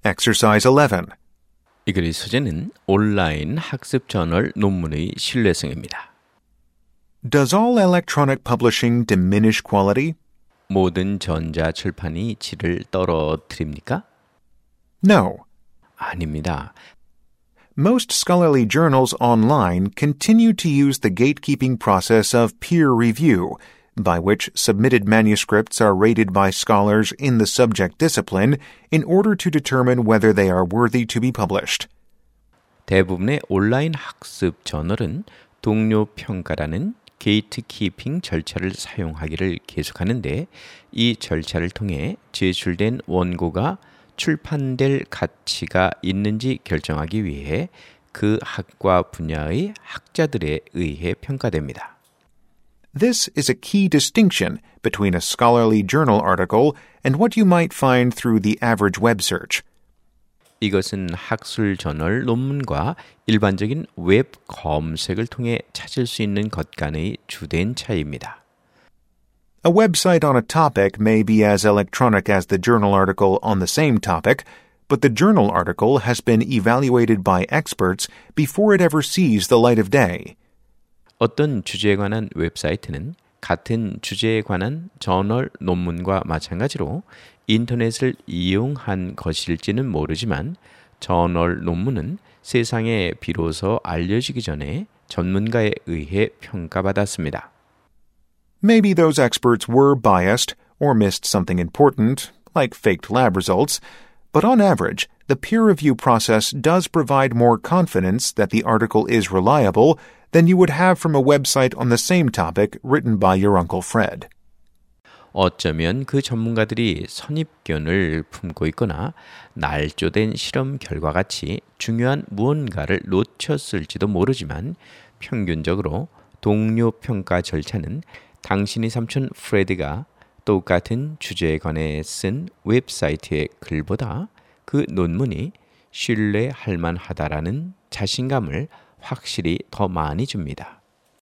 Exercise 11. 이 글의 소재는 온라인 학습 저널 논문의 신뢰성입니다. Does all electronic publishing diminish quality? 모든 전자 출판이 질을 떨어뜨립니까? No. 아닙니다. Most scholarly journals online continue to use the gatekeeping process of peer review, by which submitted manuscripts are rated by scholars in the subject discipline in order to determine whether they are worthy to be published. 대부분의 온라인 학습 저널은 동료 평가라는 게이트키핑 절차를 사용하기를 계속하는데 이 절차를 통해 제출된 원고가 출판될 가치가 있는지 결정하기 위해 그 학과 분야의 학자들에 의해 평가됩니다. This is a key distinction between a scholarly journal article and what you might find through the average web search. 이것은 학술 저널 논문과 일반적인 웹 검색을 통해 찾을 수 있는 것 간의 주된 차이입니다. A website on a topic may be as electronic as the journal article on the same topic, but the journal article has been evaluated by experts before it ever sees the light of day. 어떤 주제에 관한 웹사이트는 같은 주제에 관한 저널 논문과 마찬가지로 인터넷을 이용한 것일지는 모르지만 저널 논문은 세상에 비로소 알려지기 전에 전문가에 의해 평가받았습니다. Maybe those experts were biased or missed something important, like faked lab results, but on average, the peer review process does provide more confidence that the article is reliable than you would have from a website on the same topic written by your Uncle Fred. 어쩌면 그 전문가들이 선입견을 품고 있거나 날조된 실험 결과같이 중요한 무언가를 놓쳤을지도 모르지만 평균적으로 동료 평가 절차는 당신의 삼촌 프레드가 똑같은 주제에 관해 쓴 웹사이트의 글보다 그 논문이 신뢰할 만하다라는 자신감을 확실히 더 많이 줍니다.